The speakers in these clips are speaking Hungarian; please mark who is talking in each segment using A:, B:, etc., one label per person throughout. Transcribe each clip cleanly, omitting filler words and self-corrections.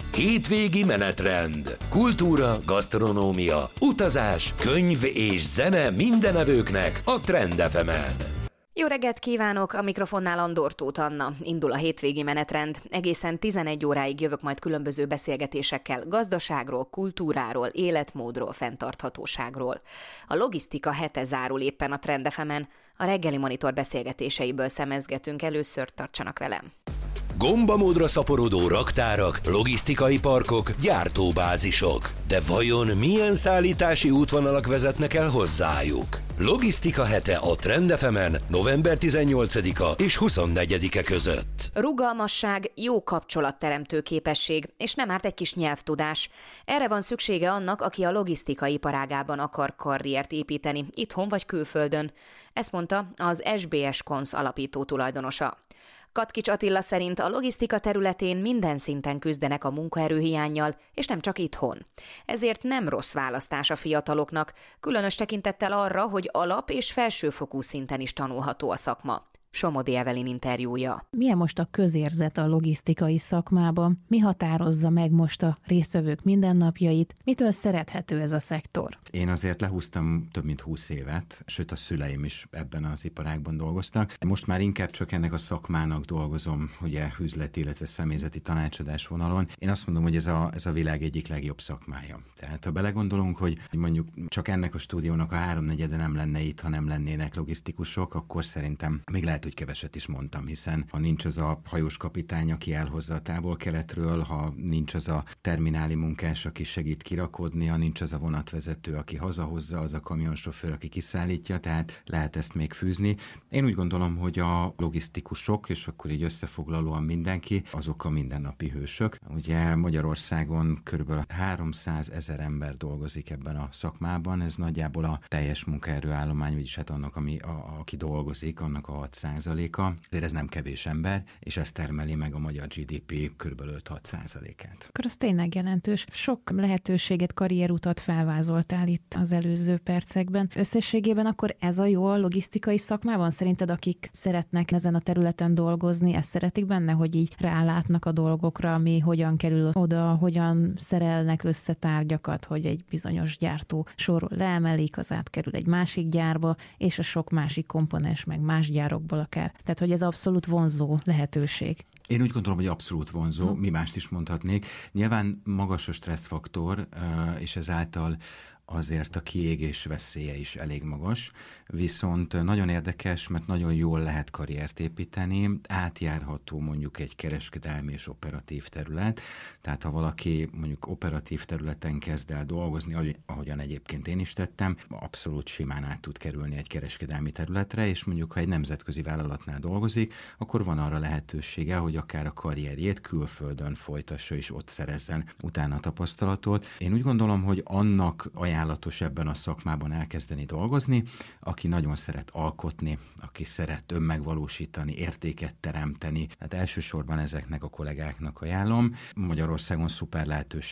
A: Hétvégi menetrend. Kultúra, gasztronómia, utazás, könyv és zene mindenevőknek a Trend FM-en.
B: Jó reggelt kívánok, a mikrofonnál Andor Tóth Anna. Indul a hétvégi menetrend. Egészen 11 óráig jövök majd különböző beszélgetésekkel gazdaságról, kultúráról, életmódról, fenntarthatóságról. A logisztika hete zárul éppen a Trend FM-en. A reggeli monitor beszélgetéseiből szemezgetünk, először tartsanak velem.
A: Gombamódra szaporodó raktárak, logisztikai parkok, gyártóbázisok. De vajon milyen szállítási útvonalak vezetnek el hozzájuk? Logisztika hete a Trend FM-en november 18-a és 24-e között.
B: Rugalmasság, jó kapcsolatteremtő képesség, és nem árt egy kis nyelvtudás. Erre van szüksége annak, aki a logisztikai iparágában akar karriert építeni, itthon vagy külföldön. Ezt mondta az SBS Konz alapító tulajdonosa. Katkics Attila szerint a logisztika területén minden szinten küzdenek a munkaerőhiánnyal, és nem csak itthon. Ezért nem rossz választás a fiataloknak, különös tekintettel arra, hogy alap- és felsőfokú szinten is tanulható a szakma. Somodi Evelyn interjúja.
C: Milyen most a közérzet a logisztikai szakmában? Mi határozza meg most a résztvevők mindennapjait? Mitől szerethető ez a szektor?
D: Én azért lehúztam több mint 20 évet, sőt a szüleim is ebben az iparágban dolgoztak. Most már inkább csak ennek a szakmának dolgozom, ugye üzleti, illetve személyzeti tanácsadás vonalon. Én azt mondom, hogy ez a világ egyik legjobb szakmája. Tehát ha belegondolunk, hogy mondjuk csak ennek a stúdiónak a 3/4 nem lenne itt, ha nem lennének logisztikusok, akkor szerintem még lehet, hogy keveset is mondtam, hiszen ha nincs az a hajós kapitány, aki elhozza a távol-keletről, ha nincs az a termináli munkás, aki segít kirakodni, ha nincs az a vonatvezető, aki hazahozza, az a kamionsofőr, aki kiszállítja, tehát lehet ezt még fűzni. Én úgy gondolom, hogy a logisztikusok, és akkor így összefoglalóan mindenki, azok a mindennapi hősök. Ugye Magyarországon kb. 300 000 ember dolgozik ebben a szakmában, ez nagyjából a teljes munkaerőállomány, vagyis hát annak, aki dolgozik, annak a 6%-a. Ezért ez nem kevés ember, és ez termeli meg a magyar GDP kb. 5-6%-át.
C: Akkor az tényleg jelentős. Sok lehetőséget, karrierutat felvázoltál itt az előző percekben. Összességében akkor ez a jó a logisztikai szakmában? Szerinted akik szeretnek ezen a területen dolgozni, ezt szeretik benne, hogy így rálátnak a dolgokra, ami hogyan kerül oda, hogyan szerelnek össze tárgyakat, hogy egy bizonyos gyártó sorról leemelik, az átkerül egy másik gyárba, és a sok másik komponens meg más gyárokból akár. Tehát, hogy ez abszolút vonzó lehetőség.
D: Én úgy gondolom, hogy abszolút vonzó, mi mást is mondhatnék. Nyilván magas a stresszfaktor, és ezáltal azért a kiégés veszélye is elég magas, viszont nagyon érdekes, mert nagyon jól lehet karriert építeni, átjárható mondjuk egy kereskedelmi és operatív terület, tehát ha valaki mondjuk operatív területen kezd el dolgozni, ahogyan egyébként én is tettem, abszolút simán át tud kerülni egy kereskedelmi területre, és mondjuk ha egy nemzetközi vállalatnál dolgozik, akkor van arra lehetősége, hogy akár a karrierjét külföldön folytassa és ott szerezzen utána tapasztalatot. Én úgy gondolom, hogy annak ajánlatos ebben a szakmában elkezdeni dolgozni, aki nagyon szeret alkotni, aki szeret önmegvalósítani, értéket teremteni. Hát elsősorban ezeknek a kollégáknak ajánlom. Magyarországon szuper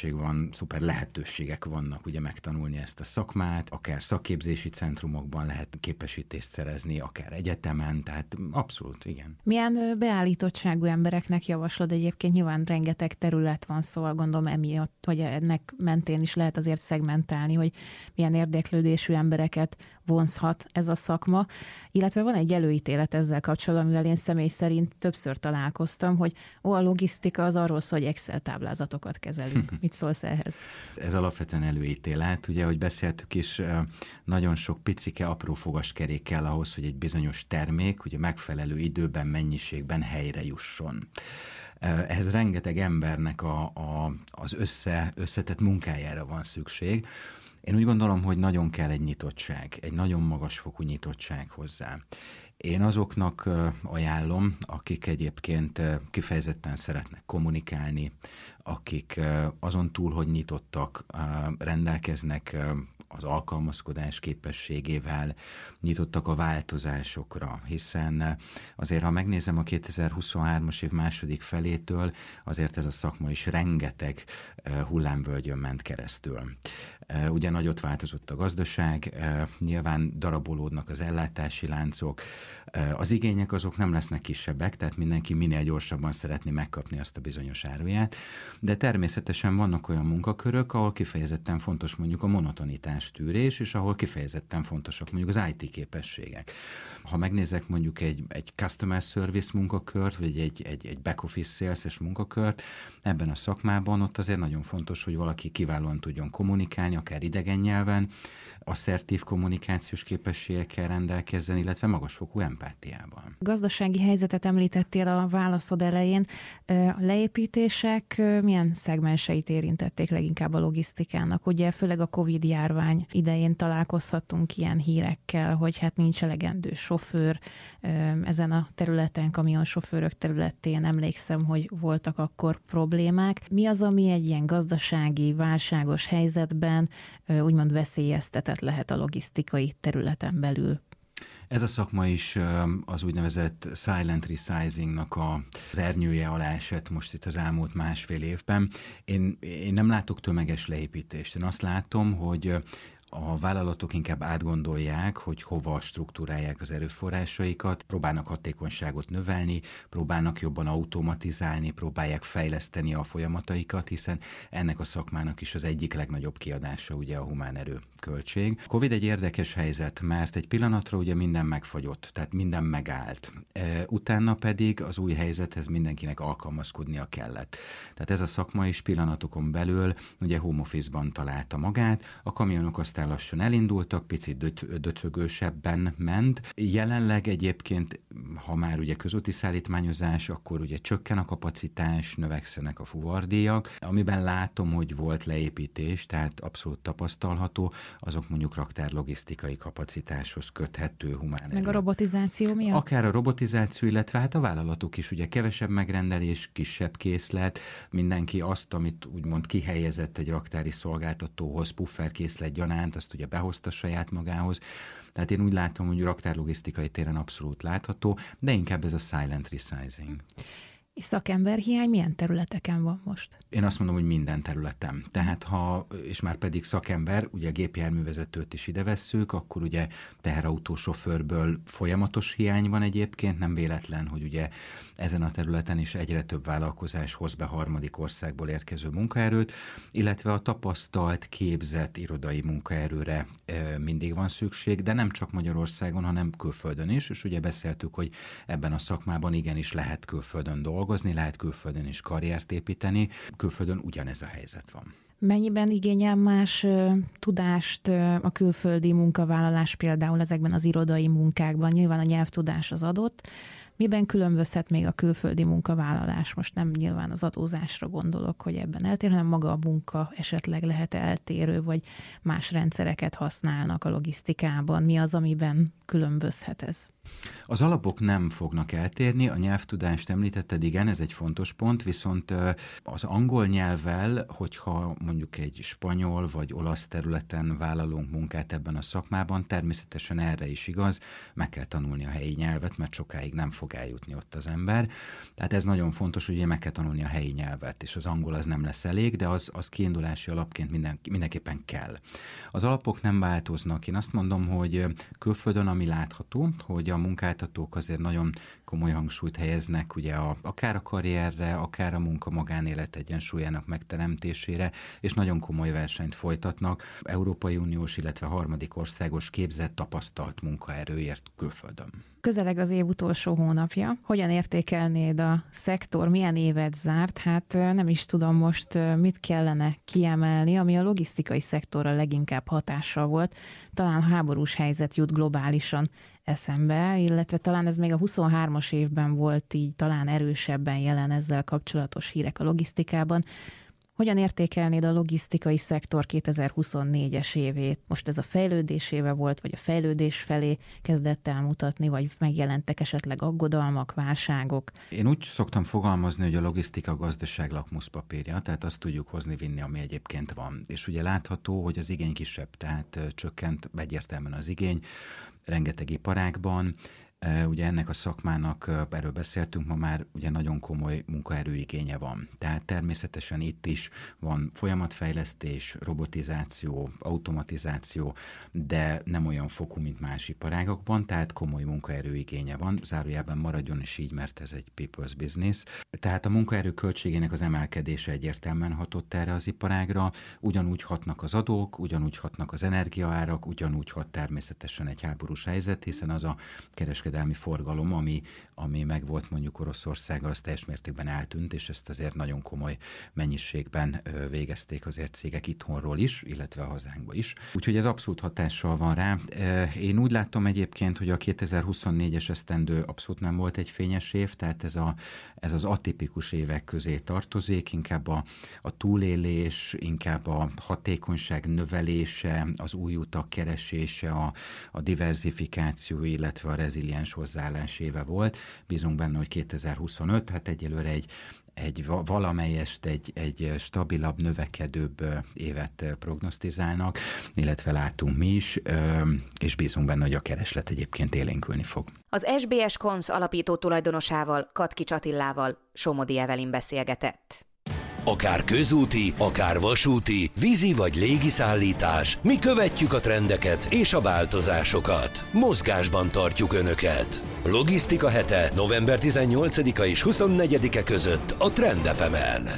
D: lehetőségek vannak ugye megtanulni ezt a szakmát, akár szakképzési centrumokban lehet képesítést szerezni, akár egyetemen, tehát abszolút igen.
C: Milyen beállítottságú embereknek javaslod? Egyébként nyilván rengeteg terület van, szóval gondolom emiatt, hogy ennek mentén is lehet azért szegmentálni, hogy milyen érdeklődésű embereket vonzhat ez a szakma, illetve van egy előítélet ezzel kapcsolatban, amivel én személy szerint többször találkoztam, hogy a logisztika az arról szól, hogy Excel táblázatokat kezelünk. Mit szólsz ehhez?
D: Ez alapvetően előítélet, ugye, hogy beszéltük is, nagyon sok picike, apró fogaskerék kell ahhoz, hogy egy bizonyos termék ugye megfelelő időben, mennyiségben helyre jusson. Ehhez rengeteg embernek az összetett munkájára van szükség. Én úgy gondolom, hogy nagyon kell egy nyitottság, egy nagyon magasfokú nyitottság hozzá. Én azoknak ajánlom, akik egyébként kifejezetten szeretnek kommunikálni, akik azon túl, hogy nyitottak, rendelkeznek az alkalmazkodás képességével, nyitottak a változásokra, hiszen azért, ha megnézem a 2023-as év második felétől, azért ez a szakma is rengeteg hullámvölgyön ment keresztül. Ugye nagyot változott a gazdaság, nyilván darabolódnak az ellátási láncok, az igények azok nem lesznek kisebbek, tehát mindenki minél gyorsabban szeretné megkapni azt a bizonyos áruját, de természetesen vannak olyan munkakörök, ahol kifejezetten fontos mondjuk a monotonitás tűrés, és ahol kifejezetten fontosak mondjuk az IT képességek. Ha megnézek mondjuk egy customer service munkakört, vagy egy back office sales-es munkakört, ebben a szakmában ott azért nagyon fontos, hogy valaki kiválóan tudjon kommunikálni, akár idegen nyelven, asszertív kommunikációs képességekkel rendelkezzen, illetve magasfokú empátiával.
C: Gazdasági helyzetet említettél a válaszod elején. A leépítések milyen szegmenseit érintették leginkább a logisztikának? Ugye főleg a Covid-járvány idején találkozhattunk ilyen hírekkel, hogy hát nincs elegendő sofőr ezen a területen, kamionsofőrök területén. Emlékszem, hogy voltak akkor problémák. Mi az, ami egy ilyen gazdasági, válságos helyzetben úgymond veszélyeztetett lehet a logisztikai területen belül?
D: Ez a szakma is az úgynevezett silent resizingnak az ernyője alá esett most itt az elmúlt másfél évben. Én nem látok tömeges leépítést. Én azt látom, hogy a vállalatok inkább átgondolják, hogy hova struktúrálják az erőforrásaikat, próbálnak hatékonyságot növelni, próbálnak jobban automatizálni, próbálják fejleszteni a folyamataikat, hiszen ennek a szakmának is az egyik legnagyobb kiadása ugye a humán erő költség. Covid egy érdekes helyzet, mert egy pillanatra ugye minden megfagyott, tehát minden megállt. Utána pedig az új helyzethez mindenkinek alkalmazkodnia kellett. Tehát ez a szakma is pillanatokon belül ugye home office-ban találta magát, a kamionok aztán lassan elindultak, picit döcögősebben ment. Jelenleg egyébként, ha már ugye közúti szállítmányozás, akkor ugye csökken a kapacitás, növekszenek a fuvardíjak. Amiben látom, hogy volt leépítés, tehát abszolút tapasztalható, azok mondjuk raktárlogisztikai kapacitáshoz köthető humán erő.
C: Meg a robotizáció miatt?
D: Akár a robotizáció, illetve hát a vállalatok is, ugye kevesebb megrendelés, kisebb készlet, mindenki azt, amit úgymond kihelyezett egy raktári szolgáltatóhoz, pufferkészlet gyanánt, azt ugye behozta saját magához. Tehát én úgy látom, hogy raktárlogisztikai téren abszolút látható, de inkább ez a silent resizing.
C: És szakemberhiány milyen területeken van most?
D: Én azt mondom, hogy minden területen. Tehát és már pedig szakember, ugye a gépjárművezetőt is ide vesszük, akkor ugye teherautósofőrből folyamatos hiány van egyébként, nem véletlen, hogy ugye ezen a területen is egyre több vállalkozás hoz be harmadik országból érkező munkaerőt, illetve a tapasztalt, képzett irodai munkaerőre mindig van szükség, de nem csak Magyarországon, hanem külföldön is, és ugye beszéltük, hogy ebben a szakmában igenis lehet külföldön dolgozni, lehet külföldön is karriert építeni, külföldön ugyanez a helyzet van.
C: Mennyiben igényel más tudást a külföldi munkavállalás például ezekben az irodai munkákban? Nyilván a nyelvtudás az adott. Miben különbözhet még a külföldi munkavállalás? Most nem nyilván az adózásra gondolok, hogy ebben eltér, hanem maga a munka esetleg lehet eltérő, vagy más rendszereket használnak a logisztikában. Mi az, amiben különbözhet ez?
D: Az alapok nem fognak eltérni, a nyelvtudást említetted, igen, ez egy fontos pont, viszont az angol nyelvvel, hogyha mondjuk egy spanyol vagy olasz területen vállalunk munkát ebben a szakmában, természetesen erre is igaz, meg kell tanulni a helyi nyelvet, mert sokáig nem fog eljutni ott az ember. Tehát ez nagyon fontos, hogy meg kell tanulni a helyi nyelvet, és az angol az nem lesz elég, de az kiindulási alapként mindenképpen kell. Az alapok nem változnak. Én azt mondom, hogy külföldön, ami látható, hogy a munkáltatók azért nagyon komoly hangsúlyt helyeznek ugye akár a karrierre, akár a munka-magánélet egyensúlyának megteremtésére, és nagyon komoly versenyt folytatnak Európai Uniós, illetve harmadik országos képzett, tapasztalt munkaerőért külföldön.
C: Közeleg az év utolsó hónapja. Hogyan értékelnéd a szektor? Milyen évet zárt? Hát nem is tudom most mit kellene kiemelni, ami a logisztikai szektorra leginkább hatással volt. Talán háborús helyzet jut globálisan eszembe, illetve talán ez még a 23-as évben volt így talán erősebben jelen ezzel kapcsolatos hírek a logisztikában. Hogyan értékelnéd a logisztikai szektor 2024-es évét? Most ez a fejlődés éve volt, vagy a fejlődés felé kezdett el mutatni, vagy megjelentek esetleg aggodalmak, válságok?
D: Én úgy szoktam fogalmazni, hogy a logisztika a gazdaság lakmuszpapírja, tehát azt tudjuk hozni-vinni, ami egyébként van. És ugye látható, hogy az igény kisebb, tehát csökkent egyértelműen az igény, rengeteg iparágban. Ugye ennek a szakmának, erről beszéltünk ma már, ugye nagyon komoly munkaerőigénye van. Tehát természetesen itt is van folyamatfejlesztés, robotizáció, automatizáció, de nem olyan fokú, mint más iparágokban, tehát komoly munkaerőigénye van. Zárójelben maradjon is így, mert ez egy people's business. Tehát a munkaerő költségének az emelkedése egyértelműen hatott erre az iparágra. Ugyanúgy hatnak az adók, ugyanúgy hatnak az energiaárak, ugyanúgy hat természetesen egy háborús helyzet, hiszen az a kereskedelmi forgalom, ami megvolt mondjuk Oroszországgal, az teljes mértékben eltűnt, és ezt azért nagyon komoly mennyiségben végezték azért cégek itthonról is, illetve a hazánkba is. Úgyhogy ez abszolút hatással van rá. Én úgy látom egyébként, hogy a 2024-es esztendő abszolút nem volt egy fényes év, tehát ez az atipikus évek közé tartozik, inkább a túlélés, inkább a hatékonyság növelése, az új utak keresése, a diverzifikáció, illetve a reziliens hozzáállás éve volt. Bízunk benne, hogy 2025, hát egyelőre egy valamelyest egy stabilabb, növekedőbb évet prognosztizálnak, illetve látunk mi is, és bízunk benne, hogy a kereslet egyébként élénkülni fog.
B: Az SBS Konz alapító tulajdonosával, Katkics Attillával Somodi Evelyn beszélgetett.
A: Akár közúti, akár vasúti, vízi vagy légiszállítás, mi követjük a trendeket és a változásokat. Mozgásban tartjuk Önöket. Logisztika hete november 18-a és 24-e között a Trend FM-en.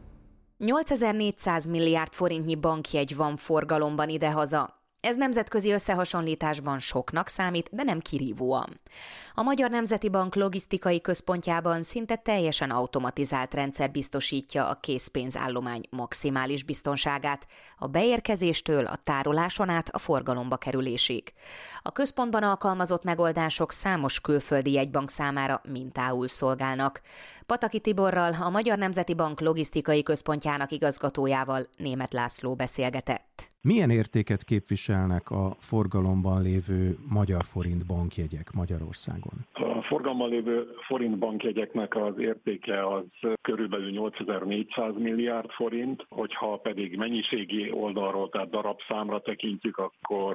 B: 8400 milliárd forintnyi bankjegy van forgalomban idehaza. Ez nemzetközi összehasonlításban soknak számít, de nem kirívóan. A Magyar Nemzeti Bank logisztikai központjában szinte teljesen automatizált rendszer biztosítja a készpénzállomány maximális biztonságát, a beérkezéstől a tároláson át a forgalomba kerülésig. A központban alkalmazott megoldások számos külföldi jegybank számára mintául szolgálnak. Pataki Tiborral, a Magyar Nemzeti Bank logisztikai központjának igazgatójával, Németh László beszélgetett.
E: Milyen értéket képviselnek a forgalomban lévő magyar forint bankjegyek Magyarországon?
F: A forgalomban lévő forint bankjegyeknek az értéke az körülbelül 8400 milliárd forint, hogyha pedig mennyiségi oldalról, tehát darabszámra tekintjük, akkor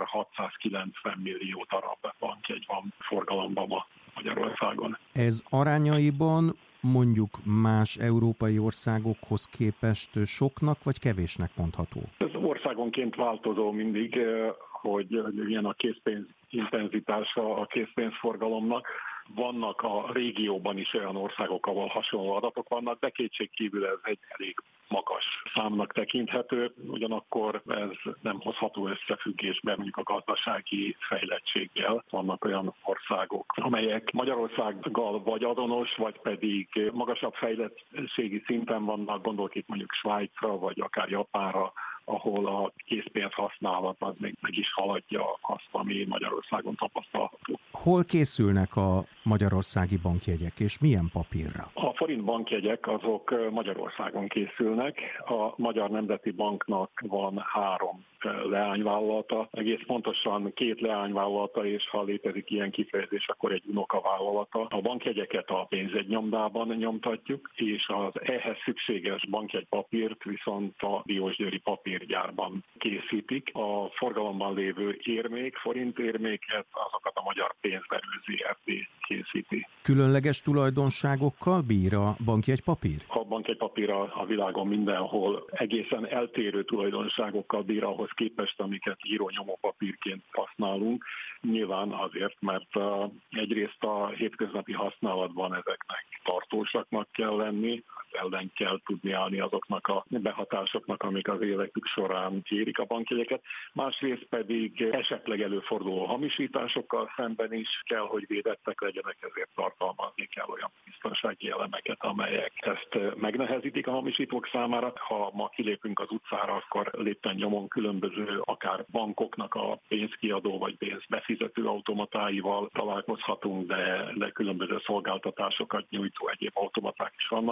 F: 690 millió darab bankjegy van forgalomban ma Magyarországon.
E: Ez arányaiban mondjuk más európai országokhoz képest soknak vagy kevésnek mondható?
F: Ez országonként változó mindig, hogy milyen a készpénz intenzitása a készpénzforgalomnak. Vannak a régióban is olyan országok, ahol hasonló adatok vannak, de kétségkívül ez egy elég magas számnak tekinthető, ugyanakkor ez nem hozható összefüggésben mondjuk a gazdasági fejlettséggel. Vannak olyan országok, amelyek Magyarországgal vagy azonos, vagy pedig magasabb fejlettségi szinten vannak, gondolok itt mondjuk Svájcra, vagy akár Japánra, ahol a készpénz használat az még meg is haladja azt, ami Magyarországon tapasztalható.
E: Hol készülnek a magyarországi bankjegyek, és milyen papírra?
F: A forint bankjegyek azok Magyarországon készülnek. A Magyar Nemzeti Banknak van 3 leányvállalata, egész pontosan 2 leányvállalata, és ha létezik ilyen kifejezés, akkor egy unokavállalata. A bankjegyeket a pénzegynyomdában nyomtatjuk, és az ehhez szükséges bankjegypapírt viszont a Diósgyőri papírgyárban készítik. A forgalomban lévő érmék, forintérméket, azokat a Magyar Pénzverő Zrt. Készíti.
E: Különleges tulajdonságokkal bír a bankjegypapír?
F: A bankjegypapír a világon mindenhol egészen eltérő tulajdonságokkal bír ahhoz képest, amiket író-nyomópapírként használunk. Nyilván azért, mert egyrészt a hétköznapi használatban ezeknek tartósaknak kell lenni, ellen kell tudni állni azoknak a behatásoknak, amik az életük során érik a bankjegyeket. Másrészt pedig esetleg előforduló hamisításokkal szemben is kell, hogy védettek legyenek, ezért tartalmazni kell olyan biztonsági elemeket, amelyek ezt megnehezítik a hamisítók számára. Ha ma kilépünk az utcára, akkor lépten nyomon különböző akár bankoknak a pénzkiadó vagy pénzbefizető automatáival találkozhatunk, de különböző szolgáltatásokat nyújtó egyéb automaták is vannak, amelyek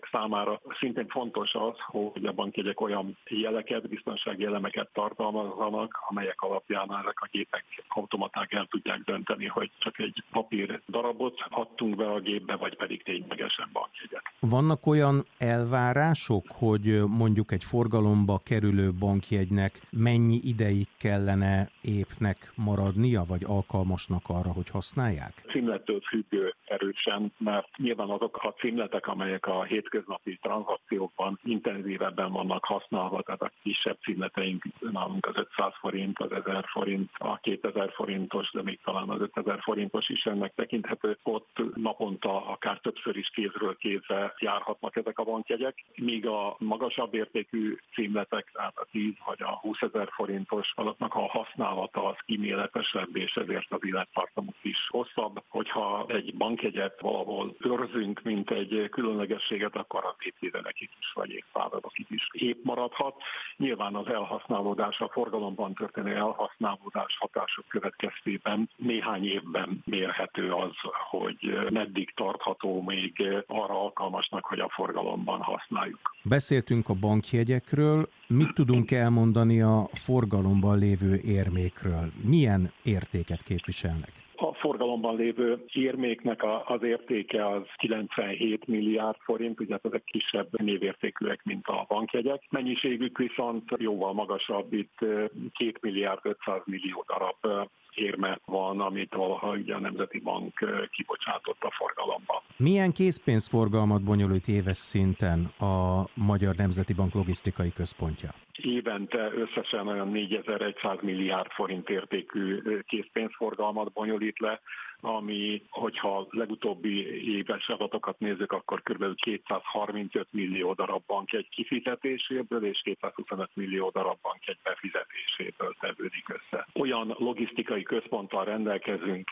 F: számára szintén fontos az, hogy a bankjegyek olyan jeleket, biztonsági elemeket tartalmazzanak, amelyek alapján ezek a gépek, automaták el tudják dönteni, hogy csak egy papír darabot adtunk be a gépbe, vagy pedig ténylegesen bankjegyet.
E: Vannak olyan elvárások, hogy mondjuk egy forgalomba kerülő bankjegynek mennyi ideig kellene épnek maradnia, vagy alkalmasnak arra, hogy használják?
F: Címlettől függő erősen, mert nyilván azok a címletek, amelyek a hétköznapi tranzakciókban intenzívebben vannak használva, tehát a kisebb címleteink nálunk az 500 forint, az 1000 forint, a 2000 forintos, de még talán az 5000 forintos is ennek tekinthető. Ott naponta akár többször is kézről kézre járhatnak ezek a bankjegyek, míg a magasabb értékű címletek, tehát a 10 vagy a 20 000 forintos, azoknak a használata az kíméletesebb, és ezért az élettartamuk is hosszabb. Hogyha egy bankjegyet valahol őrzünk, mint egy különlegességet, akkor az évtizedekig is, vagy évszázadokig is épp maradhat. Nyilván az elhasználódás, a forgalomban történő elhasználódás hatások következtében néhány évben mérhető az, hogy meddig tartható még arra alkalmasnak, hogy a forgalomban használjuk.
E: Beszéltünk a bankjegyekről, mit tudunk elmondani a forgalomban lévő érmékről? Milyen értéket képviselnek?
F: A forgalomban lévő érméknek az értéke az 97 milliárd forint, ugye ezek kisebb névértékűek, mint a bankjegyek. Mennyiségük viszont jóval magasabb, itt 2 milliárd 500 millió darab érme van, amit valaha ugye a Nemzeti Bank kibocsátott a forgalomba.
E: Milyen készpénzforgalmat bonyolít éves szinten a Magyar Nemzeti Bank logisztikai központja?
F: Évente összesen olyan 4100 milliárd forint értékű készpénzforgalmat bonyolít le, ami, hogyha legutóbbi éves adatokat nézzük, akkor kb. 235 millió darab bankjegy kifizetéséből és 225 millió darab bankjegy befizetéséből tevődik össze. Olyan logisztikai központtal rendelkezünk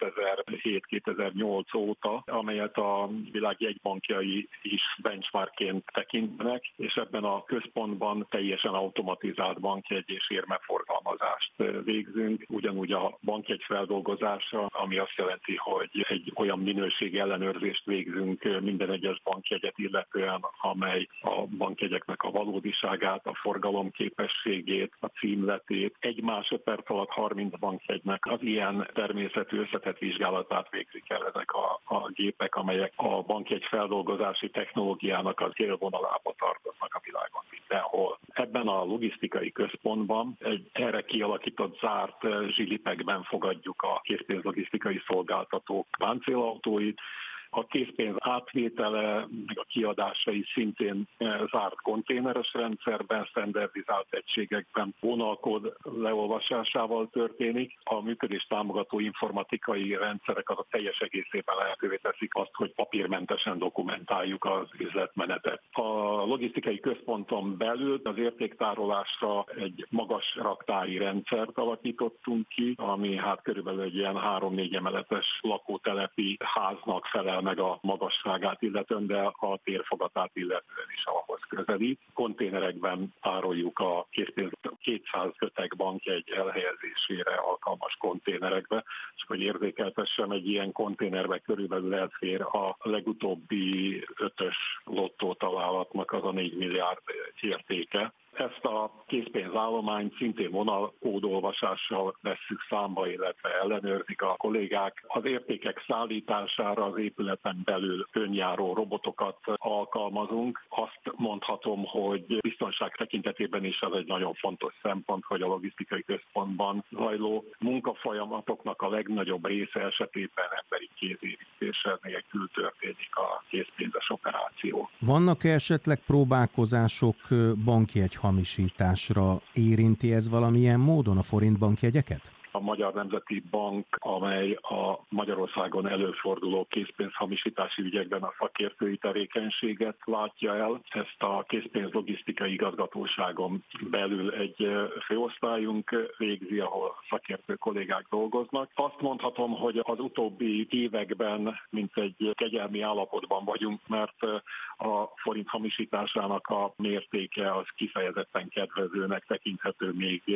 F: 2007-2008 óta, amelyet a világ jegybankjai is benchmarkként tekintenek, és ebben a központban teljesen automatizált bankjegy és érmeforgalmazást végzünk. Ugyanúgy a bankjegy feldolgozása, ami azt jelenti, hogy egy olyan minőségi ellenőrzést végzünk minden egyes bankjegyet illetően, amely a bankjegyeknek a valódiságát, a forgalomképességét, a címletét, egy másodperc alatt 30 bankjegynek az ilyen természetű összetett vizsgálatát végzik el ezek a gépek, amelyek a bankjegy feldolgozási technológiának az élvonalába tartoznak a világon mindenhol. Ebben a logisztikai központban egy erre kialakított zárt zsilipekben fogadjuk a készpénzlogisztikai szolgáltatók páncélautóit. A készpénz átvétele, meg a kiadásai szintén zárt konténeres rendszerben, standardizált egységekben vonalkód leolvasásával történik. A működés támogató informatikai rendszerek azok teljes egészében lehetővé teszik azt, hogy papírmentesen dokumentáljuk az üzletmenetet. A logisztikai központon belül az értéktárolásra egy magas raktári rendszert alakítottunk ki, ami hát körülbelül egy ilyen 3-4 emeletes lakótelepi háznak felel meg a magasságát illetően, de a térfogatát illetően is ahhoz közelít. Konténerekben tároljuk a készpénz 200 kötek bankjegy elhelyezésére alkalmas konténerekbe, és hogy érzékeltessem, egy ilyen konténerbe körülbelül elfér a legutóbbi 5-ös lottó találatnak az a 4 milliárd értéke. Ezt a készpénzállományt szintén vonalkódolvasással vesszük számba, illetve ellenőrzik a kollégák. Az értékek szállítására az épületen belül önjáró robotokat alkalmazunk. Azt mondhatom, hogy biztonság tekintetében is az egy nagyon fontos szempont, hogy a logisztikai központban zajló munkafolyamatoknak a legnagyobb része esetében emberi kézérítése nélkül történik a készpénzes operáció.
E: Vannak esetleg próbálkozások bankjegy hamisításra? Érinti ez valamilyen módon a forint bankjegyeket?
F: A Magyar Nemzeti Bank, amely a Magyarországon előforduló készpénzhamisítási ügyekben a szakértői tevékenységet látja el. Ezt a készpénzlogisztikai igazgatóságon belül egy főosztályunk végzi, ahol szakértő kollégák dolgoznak. Azt mondhatom, hogy az utóbbi években mint egy kegyelmi állapotban vagyunk, mert a forint hamisításának a mértéke az kifejezetten kedvezőnek tekinthető még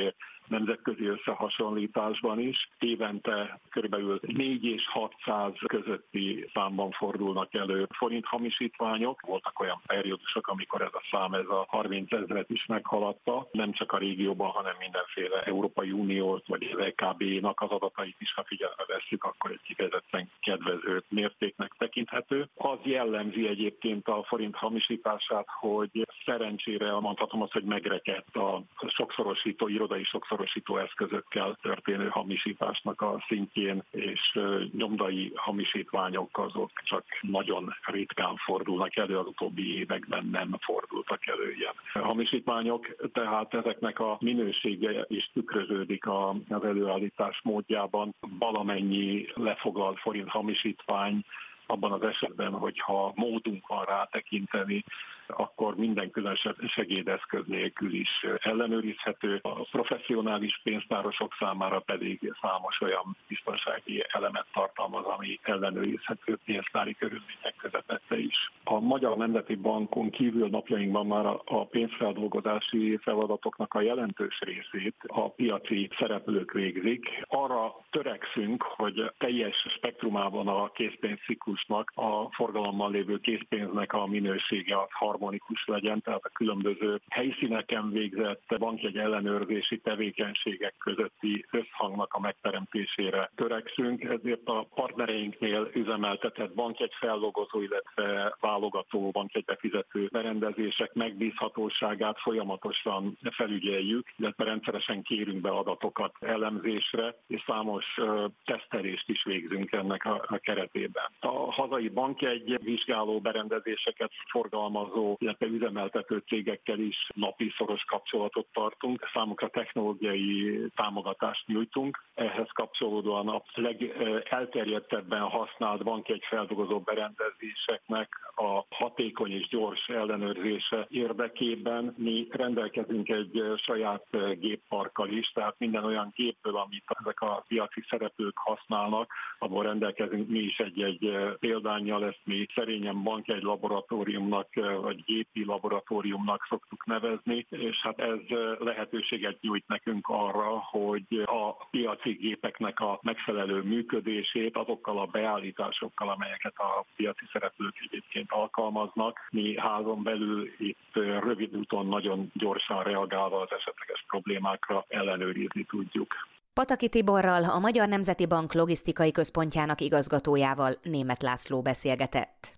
F: nemzetközi összehasonlításban is. Évente kb. 4 és 600 közötti számban fordulnak elő forint hamisítványok. Voltak olyan periódusok, amikor ez a szám ez a 30 000-et is meghaladta. Nem csak a régióban, hanem mindenféle Európai Uniót vagy az EKB-nak az adatait is, ha figyelembe vesszük, akkor egy kifejezetten kedvező mértéknek tekinthető. Az jellemzi egyébként a forint hamisítását, hogy szerencsére mondhatom azt, hogy megrekedt a sokszorosító, irodai sokszorosító eszközökkel történő hamisításnak a szintjén, és nyomdai hamisítványok azok csak nagyon ritkán fordulnak elő, az utóbbi években nem fordultak elő ilyen hamisítványok, tehát ezeknek a minősége is tükröződik az előállítás módjában. Valamennyi lefoglalt forint hamisítvány abban az esetben, hogyha módunk van rá tekinteni, akkor minden különösebb segédeszköz nélkül is ellenőrizhető. A professzionális pénztárosok számára pedig számos olyan biztonsági elemet tartalmaz, ami ellenőrizhető pénztári körülmények közepette is. A Magyar Nemzeti Bankon kívül napjainkban már a pénzfeldolgozási feladatoknak a jelentős részét a piaci szereplők végzik. Arra törekszünk, hogy teljes spektrumában a készpénzciklusnak, a forgalomban lévő készpénznek a minősége az harmonikus legyen, tehát a különböző helyszíneken végzett bankjegy ellenőrzési tevékenységek közötti összhangnak a megteremtésére törekszünk, ezért a partnereinknél üzemeltetett bankjegy fellogozó, illetve válogató bankjegybefizető berendezések megbízhatóságát folyamatosan felügyeljük, illetve rendszeresen kérünk be adatokat elemzésre, és számos tesztelést is végzünk ennek a keretében. A hazai bankjegy vizsgáló berendezéseket forgalmazó, illetve üzemeltető cégekkel is napi szoros kapcsolatot tartunk. Számukra technológiai támogatást nyújtunk. Ehhez kapcsolódóan a legelterjedtebben használt bankjegyfeldolgozó berendezéseknek a hatékony és gyors ellenőrzése érdekében mi rendelkezünk egy saját gépparkkal is, tehát minden olyan gépből, amit ezek a piaci szereplők használnak, abból rendelkezünk mi is egy példánnyal, ezt mi szerényen bankjegy laboratóriumnak vagy gépi laboratóriumnak szoktuk nevezni, és hát ez lehetőséget nyújt nekünk arra, hogy a piaci gépeknek a megfelelő működését azokkal a beállításokkal, amelyeket a piaci szereplők egyébként alkalmaznak, mi házon belül itt rövid úton nagyon gyorsan reagálva az esetleges problémákra ellenőrizni tudjuk.
B: Pataki Tiborral, a Magyar Nemzeti Bank logisztikai központjának igazgatójával Németh László beszélgetett.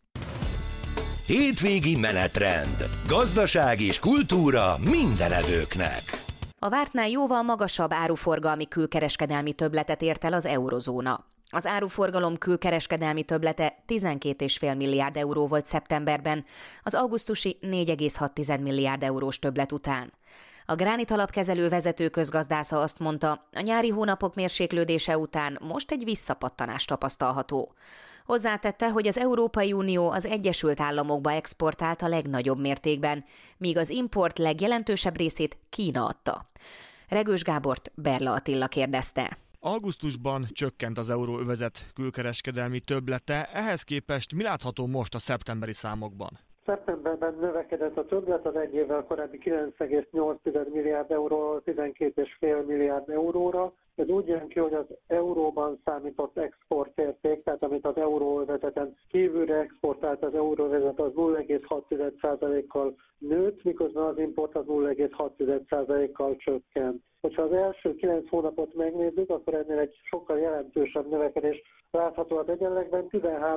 A: Hétvégi menetrend. Gazdaság és kultúra mindenevőknek.
B: A vártnál jóval magasabb áruforgalmi külkereskedelmi többletet ért el az eurozóna. Az áruforgalom külkereskedelmi többlete 12,5 milliárd euró volt szeptemberben, az augusztusi 4,6 milliárd eurós többlet után. A Gránit alapkezelő vezető közgazdásza azt mondta, a nyári hónapok mérséklődése után most egy visszapattanás tapasztalható. Hozzátette, hogy az Európai Unió az Egyesült Államokba exportált a legnagyobb mértékben, míg az import legjelentősebb részét Kína adta. Regős Gábort Berla Attila kérdezte.
G: Augusztusban csökkent az euróövezet külkereskedelmi többlete, ehhez képest mi látható most a szeptemberi számokban?
H: Szeptemberben növekedett a többlet az egy évvel korábbi 9,8 milliárd euróról 12,5 milliárd euróra. Ez úgy jön ki, hogy az euróban számított exportérték, tehát amit az euróövezeten kívülre exportált az euróövezet, az 0,6%-kal nőtt, miközben az import az 0,6%-kal csökkent. Hogyha az első 9 hónapot megnézzük, akkor ennél egy sokkal jelentősebb növekedés látható az egyenlegben,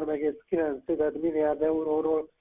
H: 13,9 milliárd euróról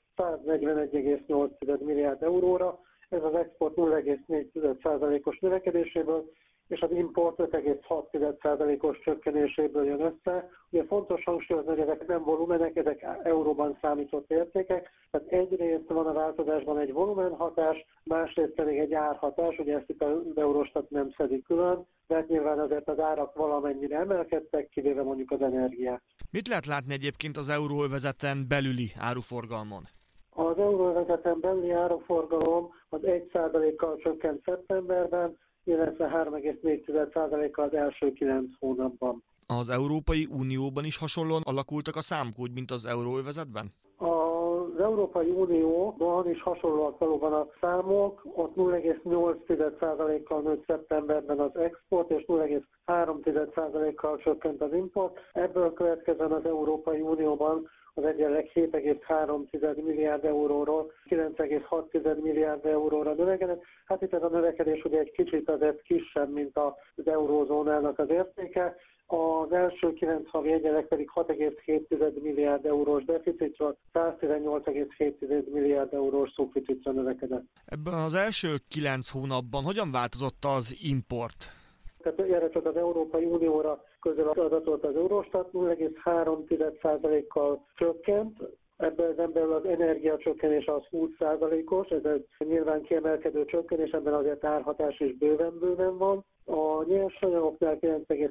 H: 141,8 milliárd euróra, ez az export 0,4%-os növekedéséből, és az import 5,6%-os csökkenéséből jön össze. Ugye fontos hangsúlyozni, hogy ezek nem volumenek, ezek euróban számított értékek, tehát egyrészt van a változásban egy volumenhatás, másrészt pedig egy árhatás, ugye ezt itt az Eurostat nem szedi külön, de hát nyilván azért az árak valamennyire emelkedtek, kivéve mondjuk az energiát.
G: Mit lehet látni egyébként az euróövezeten belüli áruforgalmon?
H: Az euróövezeten belüli áruforgalom az 1%-kal csökkent szeptemberben, illetve 3,4%-kal az első 9 hónapban.
G: Az Európai Unióban is hasonlóan alakultak a számok úgy, mint az euróövezetben?
H: Az Az Európai Unióban is hasonlóak valóban a számok, ott 0,8%-kal nőtt szeptemberben az export, és 0,3%-kal csökkent az import. Ebből következően az Európai Unióban az egyenleg 7,3 milliárd euróról 9,6 milliárd euróra növekedett. Hát itt ez a növekedés ugye egy kicsit azért kisebb, mint az eurózónának az értéke. Az első 9 havi egyenleg pedig 6,7 milliárd eurós deficitről 118,7 milliárd eurós szuficitra növekedett.
G: Ebben az első 9 hónapban hogyan változott az import?
H: Tehát erre csak az Európai Unióra közel adatolt az Eurostat, 0,3%-kal csökkent. Ebben belül az energiacsökkenés az 20%-os, ez egy nyilván kiemelkedő csökkenés, ebben azért árhatás is bőven van. A nyersanyagoknál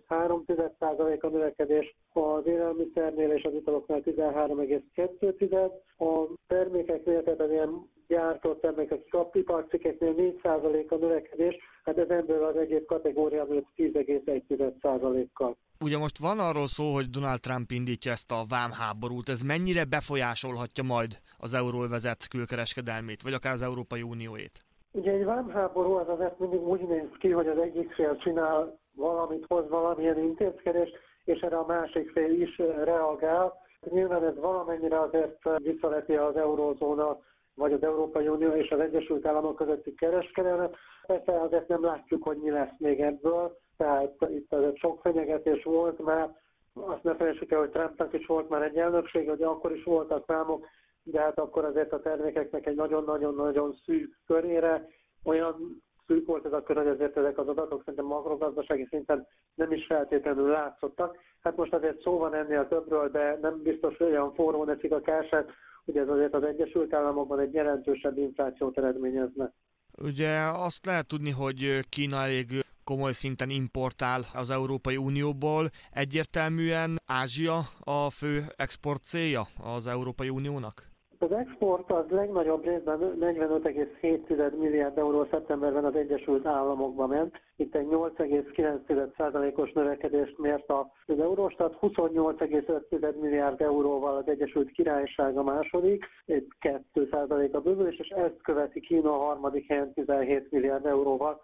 H: 9,3% a növekedés, az élelmiszernél és az italoknál 13,2%, a termékeknél, tehát az ilyen gyártott termékek, a iparcikkeknél 4% a növekedés, hát ezenből az egyéb kategória nőtt 10,1%-kal.
G: Ugye most van arról szó, hogy Donald Trump indítja ezt a vámháborút, ez mennyire befolyásolhatja majd az euróövezet külkereskedelmét, vagy akár az Európai Unióét?
H: Ugye egy vámháború az azért mindig úgy néz ki, hogy az egyik fél csinál valamit, hoz valamilyen intézkedést, és erre a másik fél is reagál. Nyilván ez valamennyire azért visszaveti az eurózóna, vagy az Európai Unió és az Egyesült Államok közötti kereskedelmet. Persze azért nem látjuk, hogy mi lesz még ebből, tehát itt azért sok fenyegetés volt már. Azt ne felejtsük el, hogy Trumpnak is volt már egy elnökség, hogy akkor is voltak vámok, de hát akkor azért a termékeknek egy nagyon-nagyon-nagyon szűk körére, olyan szűk volt ez a kör, hogy azért ezek az adatok szerintem makrogazdasági szinten nem is feltétlenül látszottak. Hát most azért szó van ennél többről, de nem biztos, hogy olyan forrón eszik a kását, hogy ez azért az Egyesült Államokban egy jelentősebb inflációt eredményezne.
G: Ugye azt lehet tudni, hogy Kína elég komoly szinten importál az Európai Unióból. Egyértelműen Ázsia a fő export célja az Európai Uniónak?
H: Az export az legnagyobb részben 45,7 milliárd euró szeptemberben az Egyesült Államokba ment. Itt egy 8,9%-os növekedést mért az Eurostat, 28,5 milliárd euróval az Egyesült Királyság a második, egy 2%-a bővülés, és ezt követi Kína a harmadik helyen 17 milliárd euróval,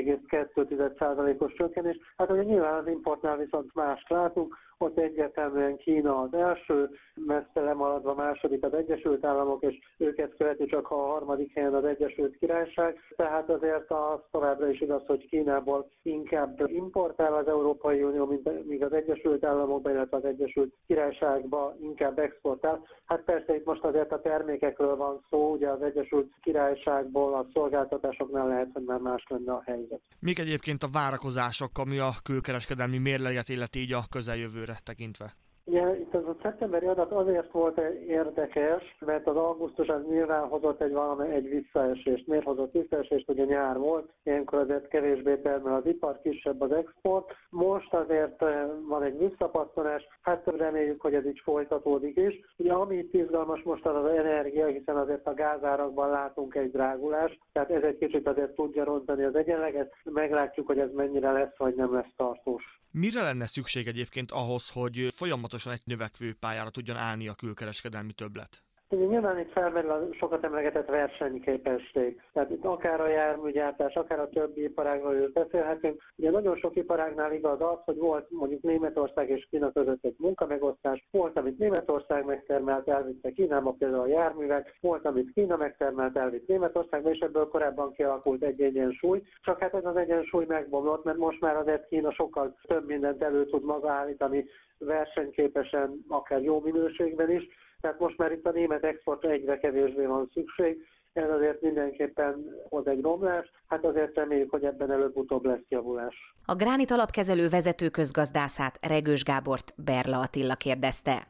H: 4,2%-os csökkenés. Hát ugye nyilván az importnál viszont mást látunk, ott egyértelműen Kína az első, messze lemaradva második az Egyesült Államok, és őket követi csak a harmadik helyen az Egyesült Királyság. Tehát azért az továbbra is igaz, hogy Kínából inkább importál az Európai Unió, míg az Egyesült Államokba, illetve az Egyesült Királyságba inkább exportál. Hát persze itt most azért a termékekről van szó, ugye az Egyesült Királyságból a szolgáltatásoknál lehet, hogy már más lenne a helyzet.
G: Mik egyébként a várakozások, ami a külkereskedelmi mérleget illeti így a közeljövőre tekintve?
H: Ugye itt az a szeptemberi adat azért volt érdekes, mert az augusztus az nyilván hozott egy visszaesést. Miért hozott visszaesést? Ugye nyár volt, ilyenkor azért kevésbé termel az ipar, kisebb az export. Most azért van egy visszapattanás, hát reméljük, hogy ez így folytatódik is. Ugye ami itt izgalmas most az energia, hiszen azért a gázárakban látunk egy drágulást, tehát ez egy kicsit azért tudja rontani az egyenleget, meglátjuk, hogy ez mennyire lesz, vagy nem lesz tartós.
G: Mire lenne szükség egyébként ahhoz, hogy folyamatosan egy növekvő pályára tudjon állni a külkereskedelmi többlet?
H: Nyilván itt felmerül a sokat emlegetett versenyképesség. Tehát itt akár a járműgyártás, akár a többi iparágról is beszélhetünk. Ugye nagyon sok iparágnál igaz az, hogy volt mondjuk Németország és Kína között egy munkamegosztás, volt, amit Németország megtermelt, elvitte Kínába, például a járművek, volt, amit Kína megtermelt, elvitt Németországba, és ebből korábban kialakult egy egyensúly. Csak hát ez az egyensúly megbomlott, mert most már azért Kína sokkal több mindent elő tud maga állítani versenyképesen, akár jó minőségben is. Tehát most már itt a német exportra egyre kevésbé van szükség, ez azért mindenképpen hoz egy romlást, hát azért reméljük, hogy ebben előbb-utóbb lesz javulás.
B: A Gránit alapkezelő vezető közgazdászát, Regős Gábort Berla Attila kérdezte.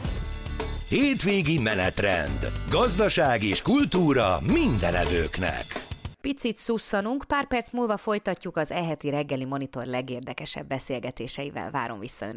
A: Hétvégi menetrend. Gazdaság és kultúra mindenevőknek.
B: Picit szusszanunk, pár perc múlva folytatjuk az e-heti reggeli monitor legérdekesebb beszélgetéseivel. Várom vissza önöket.